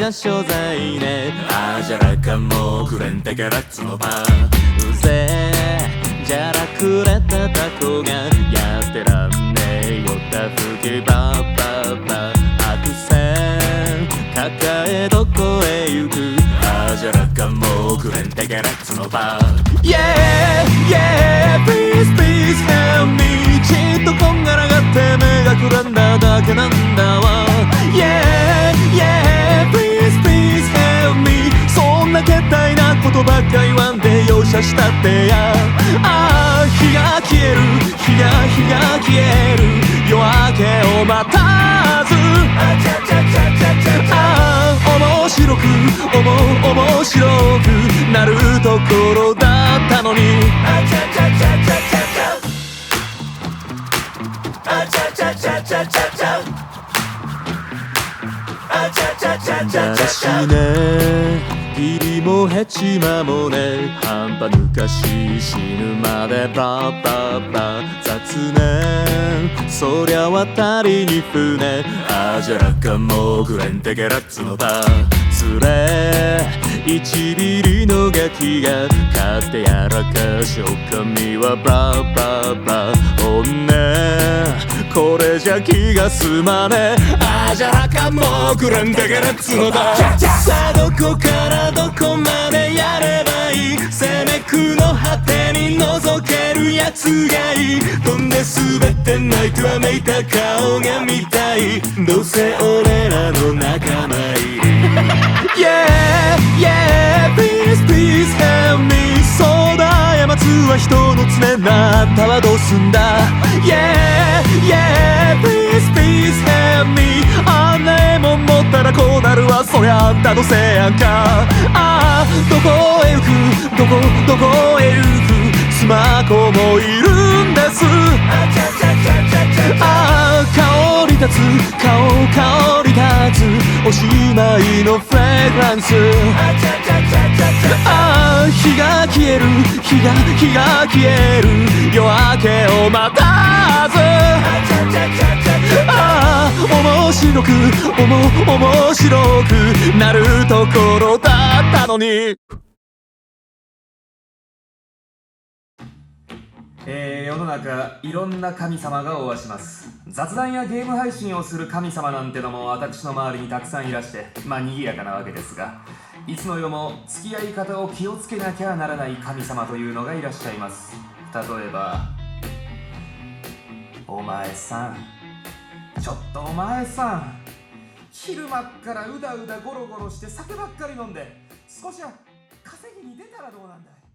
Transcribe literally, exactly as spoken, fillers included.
が所在ね。あじゃらかもくれんてからつのばうぜえじゃらくれたタコがやってらんねえよたふきばばば悪戦抱えどこへ行く。あじゃらかもくれんてからつのば Yeah yeah please please help me ちっとこんがらがって目がくらんだだけなんだわ Yeah yeah please please help me そんなけったいなことばっか言わんで容赦したってや。ああ日が消える日が日が消える夜明けを待たずああ面白くおも面白くなるところだったのに。あちゃちゃちゃちゃちゃちゃあちゃちゃちゃちゃちゃちゃあちゃちゃちゃちゃちゃちゃね義理もヘチマもね半端ぬかし死ぬまでバーバーバー雑念そりゃ渡りに船あじゃらかもぐれんてけらっつのばつれいちびりのガキが買ってやらかしおかみはバーバーバー女これじゃ気が済まねえあじゃらかもぐれんてけらっつのばさあどこからどこまでやればいい攻めくの果てに覗けるやつがいい飛んで滑って泣いてわめいた顔が見たいどうせ俺らの仲間いいYeah yeah please please help me そうだ過ちは人の常なったはどうすんだ Yeah yeah please please help me あんなえもん持ったらこうなるわそりゃあんたのせいやんか。ああどこへ行くどこどこへ行く妻子もいるんです。ああ香り立つ顔香り立つおしまいのフレグランス。ああ日が消える日が日が消える夜明けを待たずああ面白くおも面白くなるところだったのに。 えー、世の中いろんな神様がおわします。雑談やゲーム配信をする神様なんてのも私の周りにたくさんいらしてまあ賑やかなわけですがいつの世も付き合い方を気をつけなきゃならない神様というのがいらっしゃいます。例えばお前さんちょっとお前さん昼間っからうだうだゴロゴロして酒ばっかり飲んで少しは稼ぎに出たらどうなんだい。